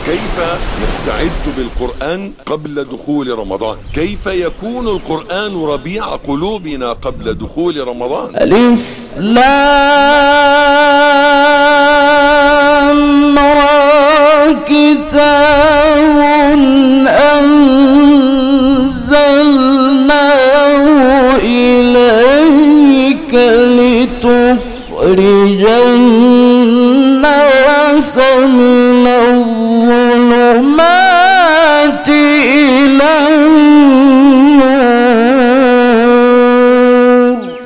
كيف نستعد بالقرآن قبل دخول رمضان؟ كيف يكون القرآن ربيع قلوبنا قبل دخول رمضان؟ ألف لام را كتاب أنزلناه إليك لتخرج الناس من الظلمات إلى النور.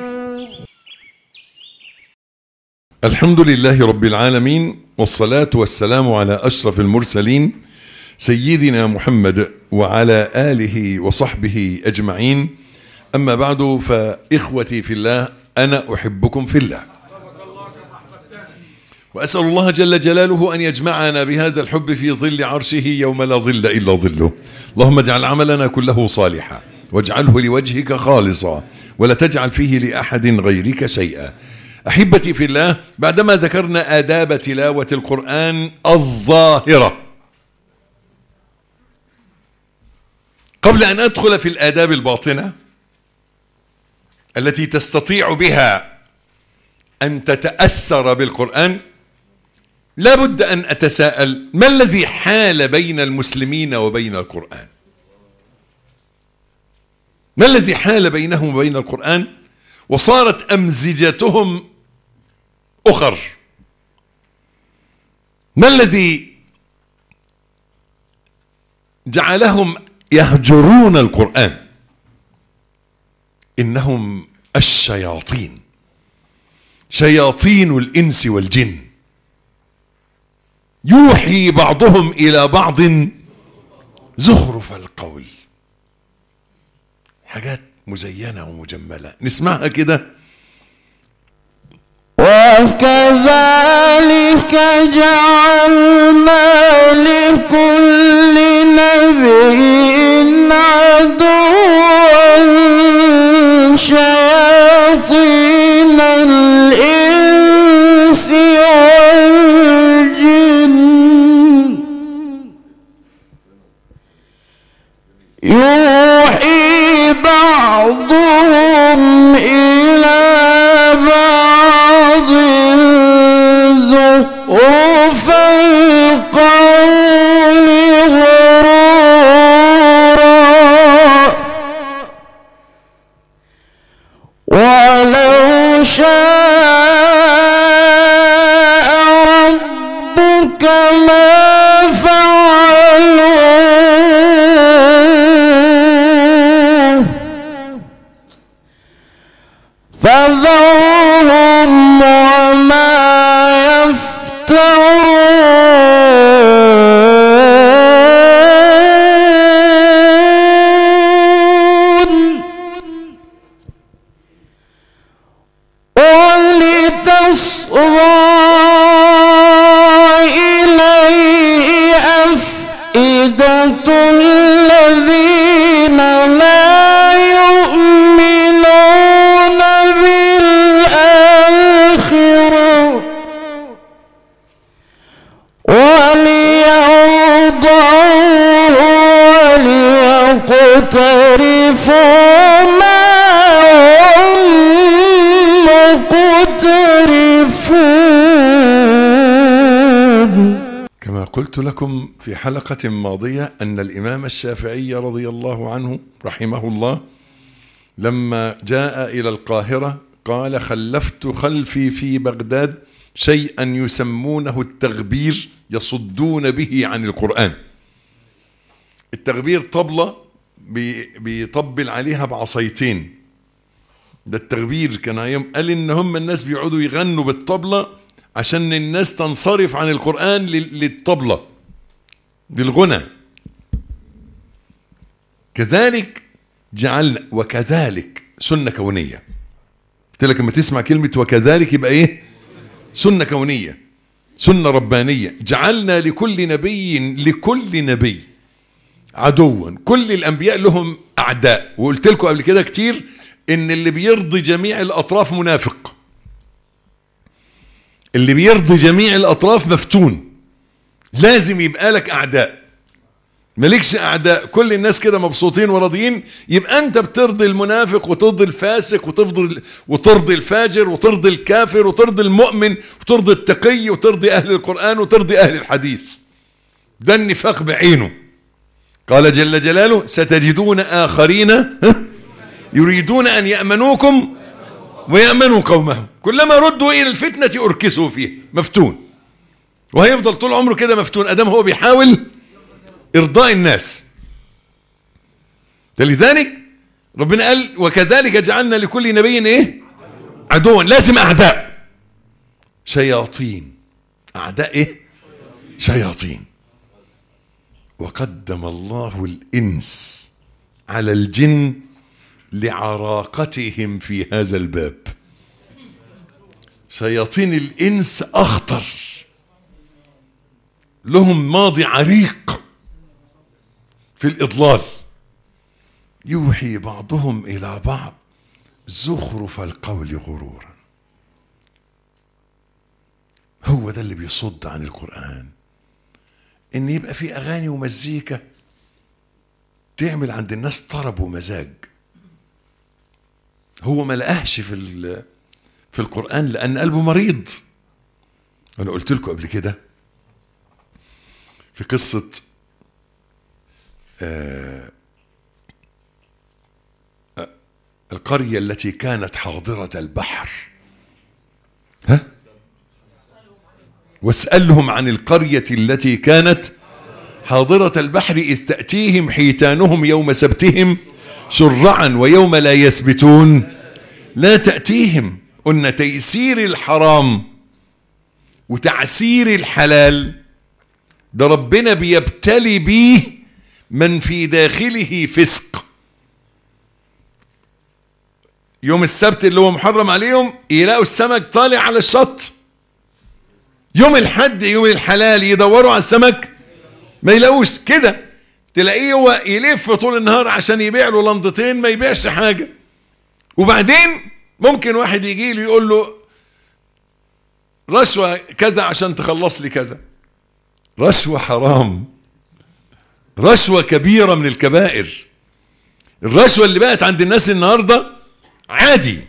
الحمد لله رب العالمين، والصلاة والسلام على أشرف المرسلين سيدنا محمد وعلى آله وصحبه أجمعين. أما بعد، فإخوتي في الله، أنا أحبكم في الله، وأسأل الله جل جلاله أن يجمعنا بهذا الحب في ظل عرشه يوم لا ظل إلا ظله. اللهم اجعل عملنا كله صالحا، واجعله لوجهك خالصا، ولا تجعل فيه لأحد غيرك شيئا. أحبتي في الله، بعدما ذكرنا آداب تلاوة القرآن الظاهرة، قبل أن أدخل في الآداب الباطنة التي تستطيع بها أن تتأثر بالقرآن، لا بد أن أتساءل: ما الذي حال بين المسلمين وبين القرآن؟ ما الذي حال بينهم وبين القرآن وصارت أمزجتهم أخر؟ ما الذي جعلهم يهجرون القرآن؟ إنهم الشياطين، شياطين الإنس والجن، يوحي بعضهم إلى بعض زخرف القول. حاجات مزينة ومجملة، نسمعها كده. وكذلك جعلنا لكل نبي عدوا شياطين الإنس والجن يوحي بعضهم إلى بعض زخرف القول غرورا، ولو شاء ربك ما فعلوه فذرهم وما يفترون. ولتصغى إليه أفئدة الذين لا يؤمنون بالآخرة وليرضوه وليقترفوا ما هم مقترفون. كما قلت لكم في حلقة ماضية أن الإمام الشافعي رضي الله عنه رحمه الله لما جاء إلى القاهرة قال: خلفت خلفي في بغداد شيئا يسمونه التغبير يصدون به عن القرآن. التغبير طبلة بيطبل عليها بعصايتين، ده التغبير. كان يوم قال إن هم الناس بيقعدوا يغنوا بالطبلة عشان الناس تنصرف عن القرآن للطبلة، للغنى. كذلك جعلنا، وكذلك سنة كونية. قلت لك لما تسمع كلمة وكذلك يبقى ايه؟ سنة كونية، سنة ربانية. جعلنا لكل نبي عدوا. كل الأنبياء لهم أعداء، وقلت لكم قبل كده كتير إن اللي بيرضي جميع الأطراف منافق، اللي بيرضي جميع الأطراف مفتون. لازم يبقى لك اعداء. مالكش اعداء، كل الناس كده مبسوطين وراضيين، يبقى انت بترضي المنافق وترضي الفاسق وترضي الفاجر وترضي الكافر وترضي المؤمن وترضي التقي وترضي اهل القرآن وترضي اهل الحديث. ده النفاق بعينه. قال جل جلاله: ستجدون آخرين يريدون أن يأمنوكم ويأمنوا قومهم كلما ردوا إلى الفتنة أركسوا فيه. مفتون، وهيفضل طول عمره كده مفتون أدام هو بيحاول إرضاء الناس. فلذلك ربنا قال: وكذلك جعلنا لكل نبي إيه؟ عدوا. لازم أعداء، شياطين. أعداء إيه؟ شياطين. وقدم الله الإنس على الجن لعراقتهم في هذا الباب. شياطين الإنس أخطر، لهم ماضي عريق في الإضلال. يوحي بعضهم إلى بعض زخرف القول غرورا. هو ده اللي بيصد عن القرآن، ان يبقى في اغاني ومزيكا تعمل عند الناس طرب ومزاج. هو ما لقاهش في القرآن لان قلبه مريض. انا قلت لكم قبل كده في قصة القرية التي كانت حاضرة البحر. واسألهم عن القرية التي كانت حاضرة البحر إذ تأتيهم حيتانهم يوم سبتهم شرعا ويوم لا يسبتون لا تأتيهم. قلنا تيسير الحرام وتعسير الحلال ده ربنا بيبتلي بيه من في داخله فسق. يوم السبت اللي هو محرم عليهم يلاقوا السمك طالع على الشط. يوم الحد يوم الحلال يدوروا على السمك ما يلاقوش. كده تلاقيه هو يلف طول النهار عشان يبيع له لنضتين ما يبيعش حاجة. وبعدين ممكن واحد يجي له يقول له رشوة كذا عشان تخلص لي كذا. رشوة حرام، رشوة كبيرة من الكبائر. الرشوة اللي بقت عند الناس النهاردة عادي،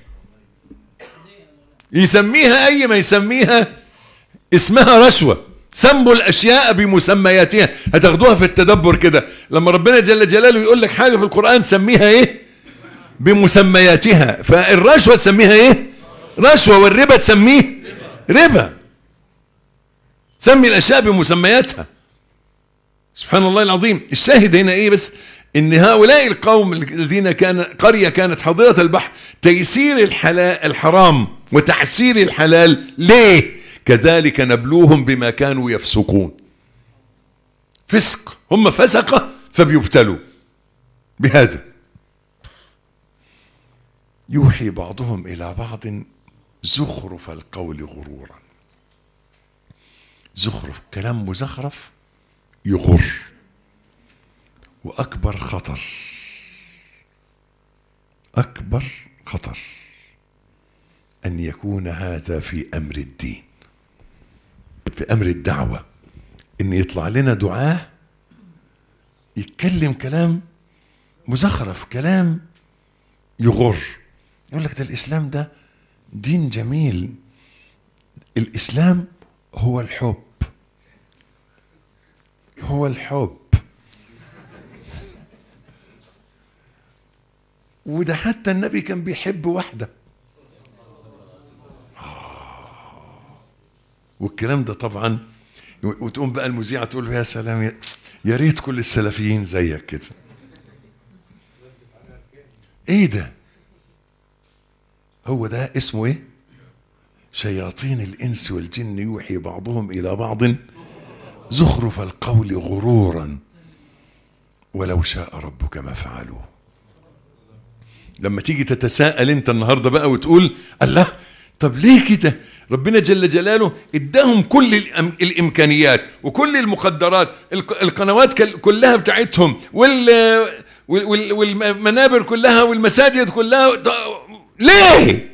يسميها أي ما يسميها اسمها رشوة. سموا الأشياء بمسمياتها. هتاخدوها في التدبر كده لما ربنا جل جلاله يقول لك حاجة في القرآن سميها ايه؟ بمسمياتها. فالرشوة تسميها ايه؟ رشوة. والربا تسميه ربا. سمي الأشياء بمسمياتها. سبحان الله العظيم. الشاهد هنا ايه بس؟ ان هؤلاء القوم الذين قرية كانت حاضرة البحر تيسير الحرام وتعسير الحلال. ليه؟ كذلك نبلوهم بما كانوا يفسقون. فسق، هم فسقة فبيبتلوا بهذا. يوحي بعضهم إلى بعض زخرف القول غرورا. زخرف، كلام مزخرف يغر. وأكبر خطر، أكبر خطر أن يكون هذا في أمر الدين، في أمر الدعوة. إن يطلع لنا دعاة يتكلم كلام مزخرف، كلام يغر. يقول لك ده الإسلام ده دين جميل. الإسلام هو الحب، هو الحب. وده حتى النبي كان بيحب واحدة. والكلام ده طبعا. وتقوم بقى المذيعة تقول له يا سلام، يا ريت كل السلفيين زيك كده. ايه ده؟ هو ده اسمه ايه؟ شياطين الانس والجن يوحي بعضهم الى بعض زخرف القول غرورا ولو شاء ربك ما فعلوه. لما تيجي تتساءل انت النهارده بقى وتقول الله طب ليه كده؟ ربنا جل جلاله اداهم كل الامكانيات وكل المقدرات، القنوات كلها بتاعتهم والمنابر كلها والمساجد كلها. ليه؟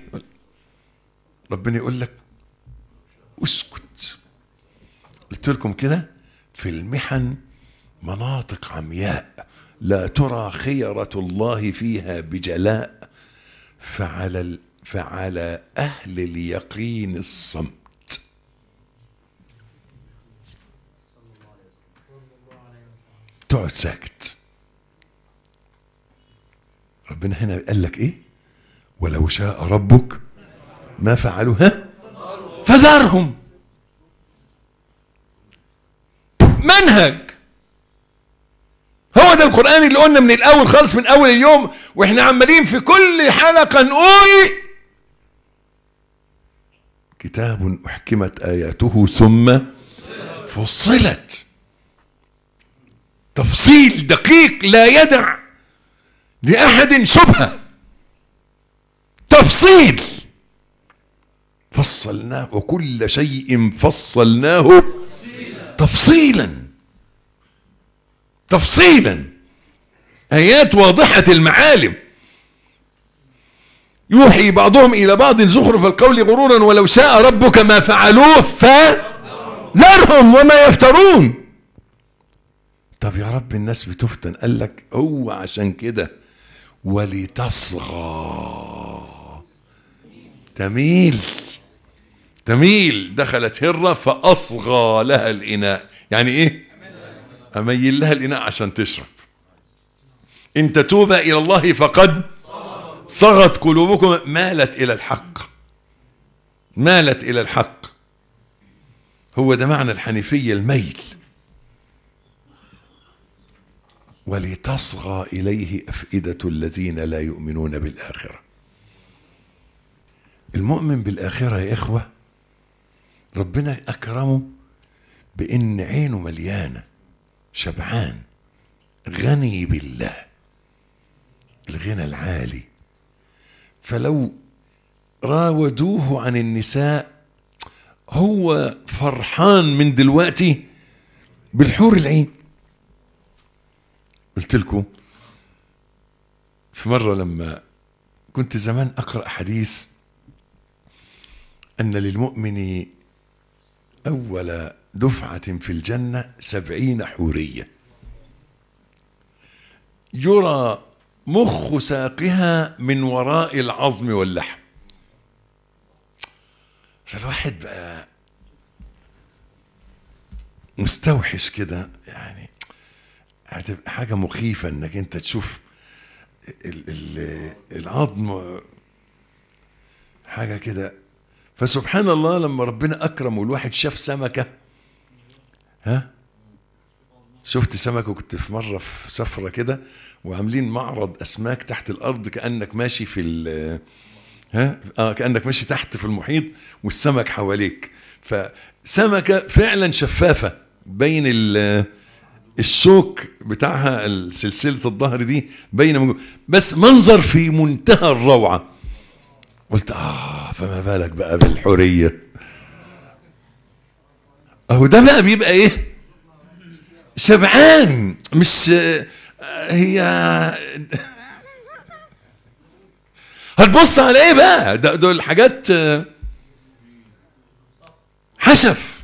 ربنا يقول لك اسكت. قلت لكم كده في المحن مناطق عمياء لا ترى خيرة الله فيها بجلاء، فعلى أهل اليقين الصمت. تقعد ساكت. ربنا هنا قال لك ايه؟ ولو شاء ربك ما فعلوها فذرهم. منهج. هو ده القرآن اللي قلنا من الأول خالص، من أول اليوم وإحنا عمالين في كل حلقة نقول كتاب أحكمت آياته ثم فصلت. تفصيل دقيق لا يدع لأحد شبهة. تفصيل. فصلناه وكل شيء فصلناه تفصيلا. تفصيلا. آيات واضحة المعالم. يوحي بعضهم إلى بعض زخرف القول غرورا ولو شاء ربك ما فعلوه فذرهم وما يفترون. طب يا رب الناس بتفتن. قال لك هو عشان كده ولتصغى. تميل. دخلت هرة فأصغى لها الإناء. يعني إيه؟ أميل لها الإناء عشان تشرب. إن تتوبا إلى الله فقد صغت قلوبكم. مالت إلى الحق. هو ده معنى الحنيفية، الميل. ولتصغى إليه أفئدة الذين لا يؤمنون بالآخرة. المؤمن بالآخرة يا إخوة ربنا أكرمه بإن عينه مليانة، شبعان، غني بالله، الغنى العالي. فلو راودوه عن النساء هو فرحان من دلوقتي بالحور العين. قلت لكم في مرة لما كنت زمان أقرأ حديث أن للمؤمن أول دفعة في الجنة 70 حورية يرى مخ ساقها من وراء العظم واللحم. فالواحد بقى مستوحش كده، يعني هتبقى حاجة مخيفة انك انت تشوف العظم حاجة كده. فسبحان الله لما ربنا أكرم والواحد شاف سمكة، شفت سمكة. وكنت في مرة في سفرة كده وعاملين معرض أسماك تحت الأرض، كأنك ماشي في كأنك ماشي تحت في المحيط والسمك حواليك. فسمكة فعلا شفافة بين الشوك بتاعها، سلسلة الظهر دي بين من جوه، بس منظر في منتهى الروعة. قلت فما بالك بقى بالحورية. اهو ده بقى بيبقى ايه؟ شبعان. مش هي هتبص على ايه بقى؟ دول حاجات حشف.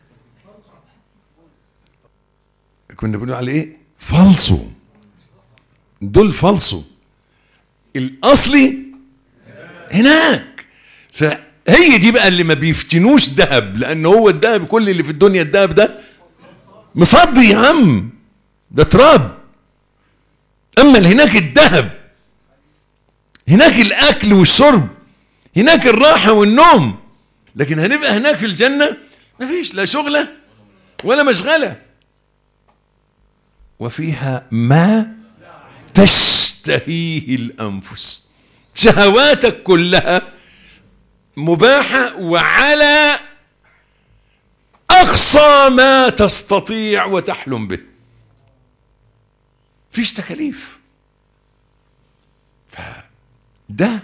كنا بنقول على ايه؟ فالصو. دول فالصو. الاصلي هناك. فهي دي بقى اللي ما بيفتنوش ذهب، لان هو الذهب كل اللي في الدنيا الذهب ده مصدي يا عم، ده تراب. اما هناك الذهب، هناك الاكل والشرب، هناك الراحه والنوم. لكن هنبقى هناك في الجنه مفيش لا شغله ولا مشغله. وفيها ما تشتهيه الانفس. شهواتك كلها مباحه وعلى اقصى ما تستطيع وتحلم به. فيش تكاليف. فده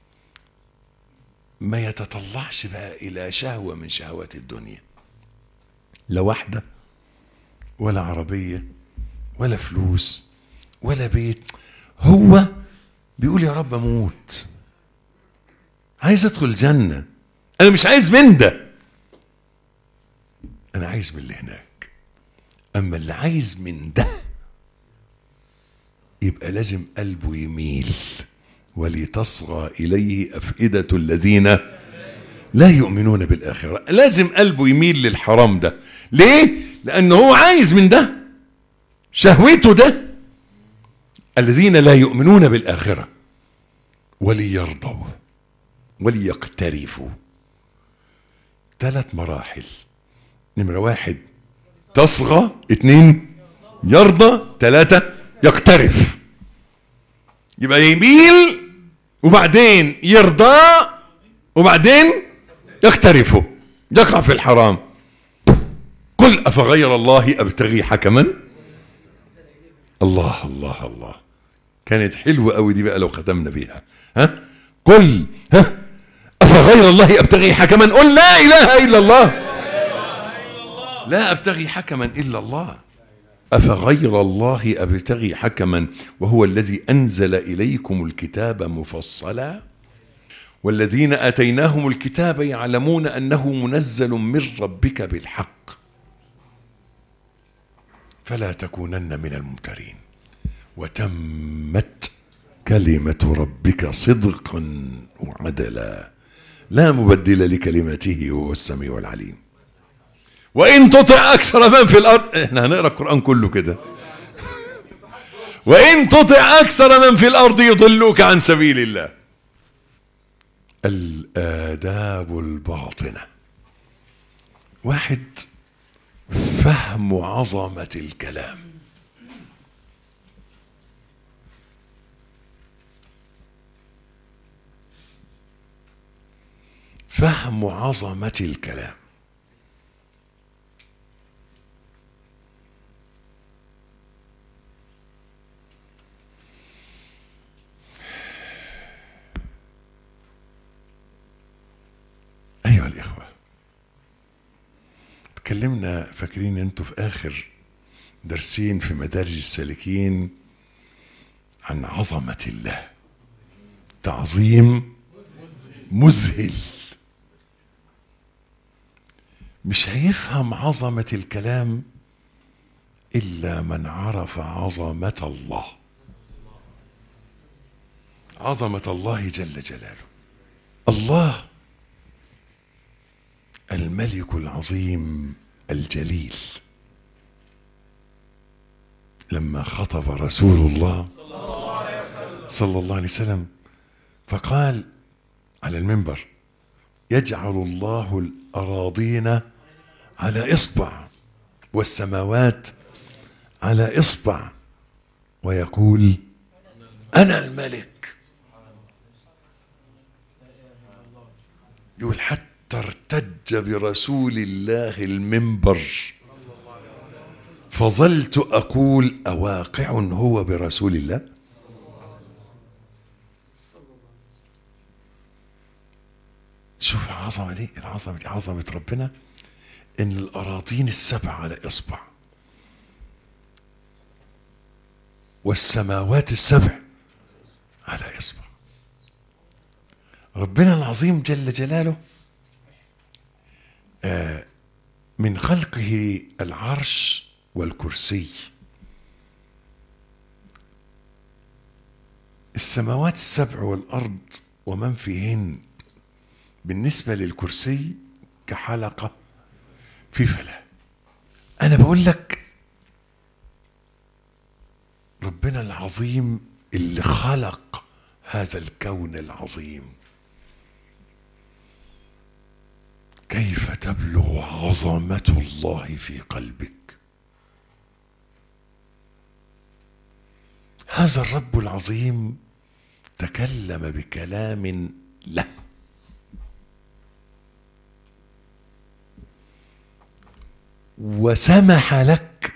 ما يتطلعش بقى الى شهوه من شهوات الدنيا، لا واحده ولا عربيه ولا فلوس ولا بيت. هو بيقول يا رب اموت، عايز ادخل الجنه. انا مش عايز من ده، انا عايز من اللي هناك. اما اللي عايز من ده يبقى لازم قلبه يميل. ولتصغى اليه افئدة الذين لا يؤمنون بالاخرة. لازم قلبه يميل للحرام ده. ليه؟ لانه هو عايز من ده، شهوته ده. الذين لا يؤمنون بالاخرة وليرضوا وليقترفوا. 3 مراحل. نمرة 1 تصغى، 2 يرضى، 3 يقترف. يبقى يميل وبعدين يرضى وبعدين يقترفه، يقع في الحرام. قل أفغير الله أبتغي حكما. الله الله الله، كانت حلوة قوي دي بقى لو ختمنا بيها. قل أفغير الله أبتغي حكما. قل لا إله إلا الله. لا أبتغي حكما إلا الله. أفغير الله أبتغي حكما وهو الذي أنزل إليكم الكتاب مفصلا والذين آتيناهم الكتاب يعلمون أنه منزل من ربك بالحق فلا تكونن من الممترين وتمت كلمة ربك صدقا وعدلا لا مبدل لكلماته وهو السميع العليم. وإن تطع أكثر من في الأرض، احنا هنقرأ القرآن كله كده. وإن تطع أكثر من في الأرض يضلوك عن سبيل الله. الآداب الباطنة. 1 فهم عظمة الكلام. فهم عظمة الكلام. أيها الإخوة، تكلمنا، فاكرين أنتوا في آخر درسين في مدارج السالكين عن عظمة الله، تعظيم مذهل. مش هيفهم عظمة الكلام إلا من عرف عظمة الله. عظمة الله جل جلاله. الله الملك العظيم الجليل لما خطب رسول الله صلى الله عليه وسلم فقال على المنبر: يجعل الله الأراضين على إصبع والسماوات على إصبع ويقول: أنا الملك. يقول حتى ارتج برسول الله المنبر فظلت أقول: أواقع هو برسول الله؟ شوف العظمة دي، العظمة دي عظمة ربنا، إن الأراضين السبع على إصبع والسماوات السبع على إصبع. ربنا العظيم جل جلاله من خلقه العرش والكرسي. السماوات السبع والأرض ومن فيهن بالنسبة للكرسي كحلقة في فلاة. أنا بقول لك ربنا العظيم اللي خلق هذا الكون العظيم كيف تبلغ عظمة الله في قلبك؟ هذا الرب العظيم تكلم بكلام له، وسمح لك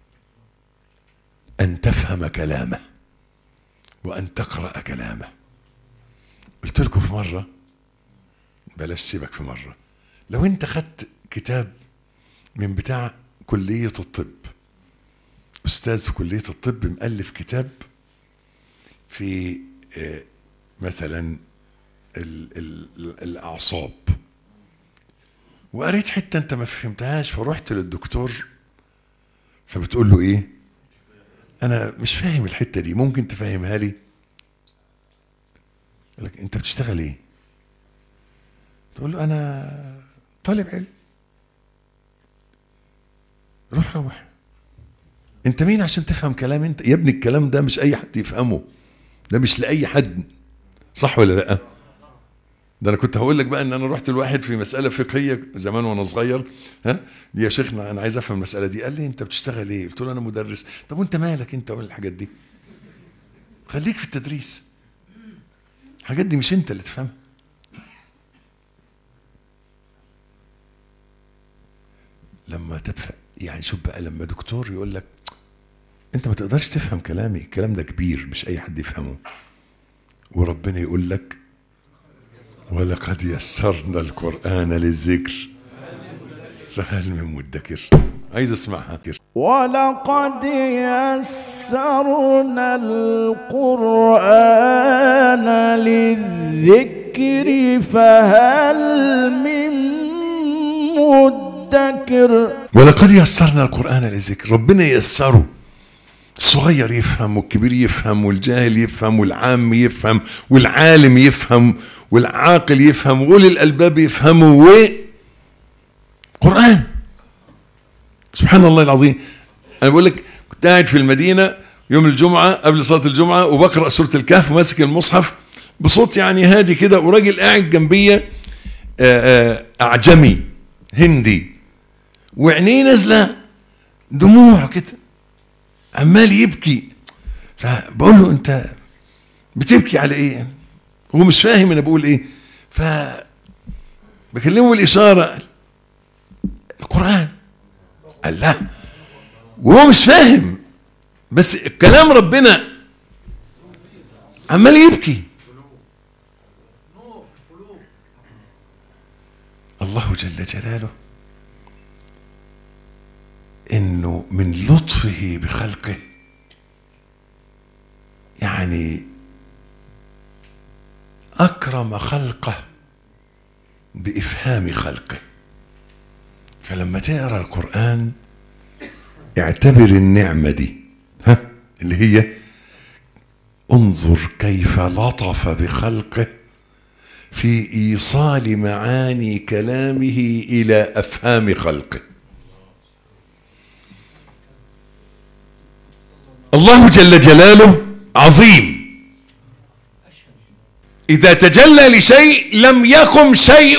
أن تفهم كلامه وأن تقرأ كلامه. قلت لكم في مرة، بلاش سيبك في مرة، لو انت خدت كتاب من بتاع كلية الطب، أستاذ في كلية الطب مؤلف كتاب في مثلا الأعصاب، وقريت حتة انت ما فهمتهاش، فرحت للدكتور فبتقول له ايه؟ انا مش فاهم الحته دي، ممكن تفهمها لي؟ يقول لك انت بتشتغل ايه؟ تقول له انا طالب علم. روح انت مين عشان تفهم كلام؟ انت يا ابني الكلام ده مش اي حد يفهمه، ده مش لاي حد، صح ولا لا؟ ده انا كنت هقول لك بقى ان انا رحت لواحد في مساله فقهيه زمان وانا صغير، يا شيخنا انا عايز افهم المساله دي. قال لي انت بتشتغل ايه؟ قلت له انا مدرس. طب وانت مالك انت والحاجات دي؟ خليك في التدريس، الحاجات دي مش انت اللي تفهمها. لما تفهم يعني، شوف بقى لما دكتور يقول لك انت ما تقدرش تفهم كلامي، الكلام ده كبير مش اي حد يفهمه، وربنا يقول لك ولقد يسرنا القرآن للذكر فهل من مدكر. عايز اسمعها. ولقد يسرنا القرآن للذكر فهل من مدكر. ولقد يسرنا القرآن للذكر، ربنا ييسره، الصغير يفهم والكبير يفهم والجاهل يفهم والعام يفهم والعالم يفهم والعاقل يفهم وأولي الألباب يفهموا. قرآن سبحان الله العظيم. أنا بقول لك كنت قاعد في المدينة يوم الجمعة قبل صلاة الجمعة وبقرأ سورة الكهف وماسك المصحف بصوت يعني هادي كده، وراجل قاعد جنبية أعجمي هندي وعينيه نازلة دموع كده عمال يبكي. فبقول له انت بتبكي على ايه؟ هو مش فاهم انا بقول ايه، بكلمه بالاشاره القران. قال لا، وهو مش فاهم، بس كلام ربنا عمال يبكي. الله جل جلاله انه من لطفه بخلقه يعني اكرم خلقه بافهام خلقه. فلما تقرا القران اعتبر النعمه دي اللي هي انظر كيف لطف بخلقه في ايصال معاني كلامه الى افهام خلقه. الله جل جلاله عظيم، إذا تجلى لشيء لم يقم شيء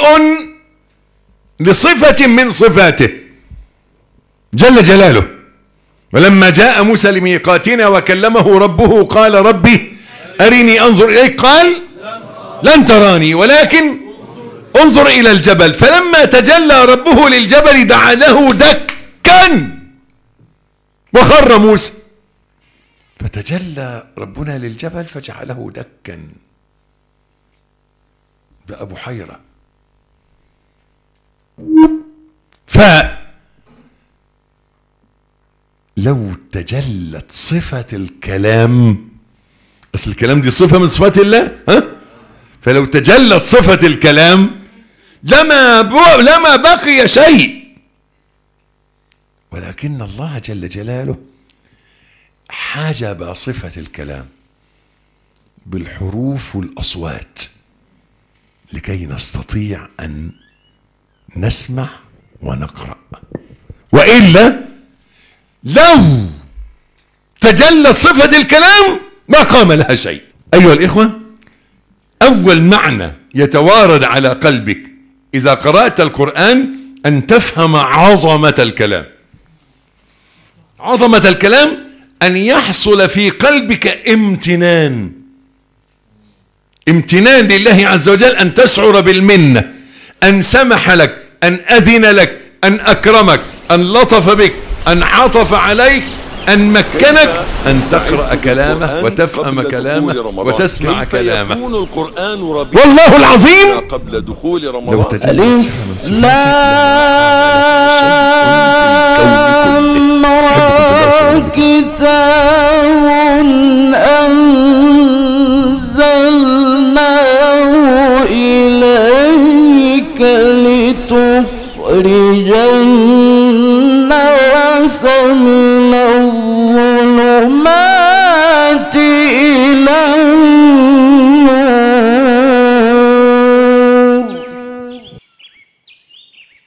لصفة من صفاته جل جلاله. ولما جاء موسى لميقاتنا وكلمه ربه قال ربي أرني أنظر إليك قال لن تراني ولكن انظر إلى الجبل. فلما تجلى ربه للجبل دعا له دكا وخر موسى. فتجلى ربنا للجبل فجعله دكا. ده أبو حيرة. لو تجلت صفة الكلام، أصل الكلام دي صفة من صفات الله، فلو تجلت صفة الكلام لما بقي شيء. ولكن الله جل جلاله حجب صفة الكلام بالحروف والأصوات لكي نستطيع أن نسمع ونقرأ. وإلا لو تجلى صفة الكلام ما قام لها شيء. أيها الإخوة، أول معنى يتوارد على قلبك إذا قرأت القرآن أن تفهم عظمة الكلام. عظمة الكلام أن يحصل في قلبك امتنان لله عز وجل، أن تشعر بالمنة، أن سمح لك، أن أذن لك، أن أكرمك، أن لطف بك، أن عطف عليك، أن مكنك أن تقرأ كلامه وتفهم كلامه وتسمع كلامه. والله العظيم قبل دخول رمضان. لو تجلت كتاب أنزلناه إليك لتخرج الناس من